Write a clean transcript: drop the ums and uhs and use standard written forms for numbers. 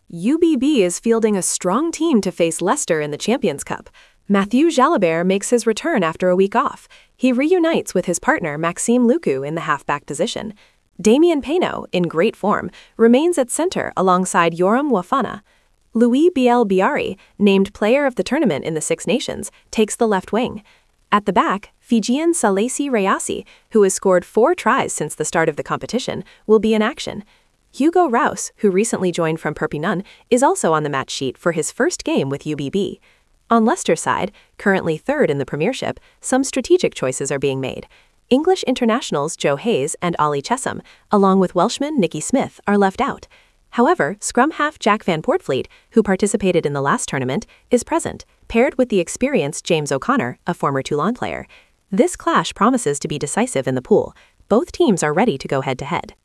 UBB is fielding a strong team to face Leicester in the Champions Cup. Mathieu Jalibert makes his return after a week off. He reunites with his partner Maxime Lucu in the halfback position. Damien Penaud, in great form, remains at center alongside Yoram Wafana. Louis Biel Biari, named player of the tournament in the Six Nations, takes the left wing. At the back, Fijian Salesi Rayasi, who has scored 4 tries since the start of the competition, will be in action. Hugo Rouse, who recently joined from Perpignan, is also on the match sheet for his first game with UBB. On Leicester's side, currently third in the Premiership, some strategic choices are being made. English internationals Joe Hayes and Ollie Chessum, along with Welshman Nicky Smith, are left out. However, scrum half Jack Van Poortvliet, who participated in the last tournament, is present, paired with the experienced James O'Connor, a former Toulon player. This clash promises to be decisive in the pool. Both teams are ready to go head-to-head.